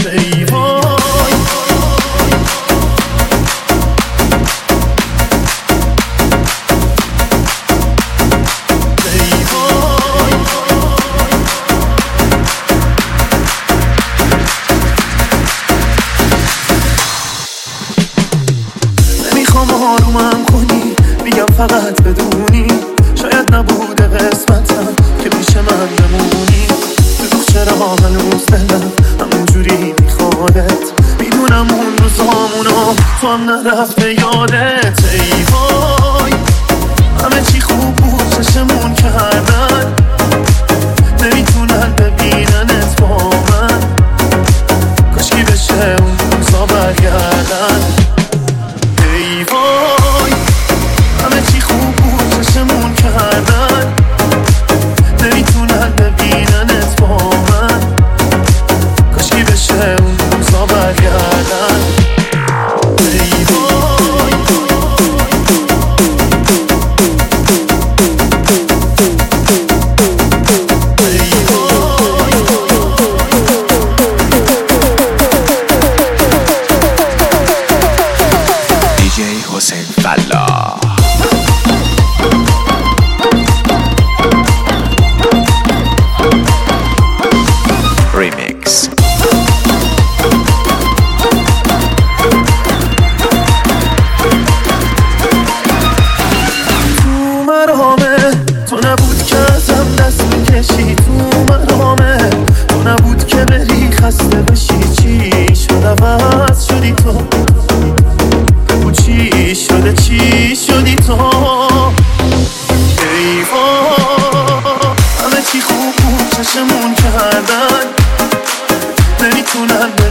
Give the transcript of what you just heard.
ای وای ای وای نمیخوام آرومم کنی، میگم فقط بدونی شاید نبوده قسمتم که پیش من بمونی. چرا هنوز دلم همونجوری میخوادت، میدونم اون روزامونو تو هم نرفته یادت. ای وای همه چی خوب بود چشمون کردن، نمیتونن ببیننت با من، کاشکی بشه اون روزا برگردن. ای وای همه چی خوب بود چشمون کردن، نمیتونن ببیننت با من، کاشکی بشه اون روزا برگردن. ای وای ای وای دیجی حسین فلاح ریمیکس. تو مرامه تو نبود که ازم دست میکشی، تو مرامه تو نبود که بری خسته بشی. چی شد عوض شدی تو، چی شده چی شدی تو. ای وای همه چی خوب بود چشمون کردن، نمیتونن